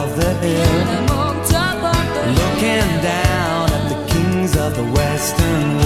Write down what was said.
of the hill, looking down at the kings of the western world.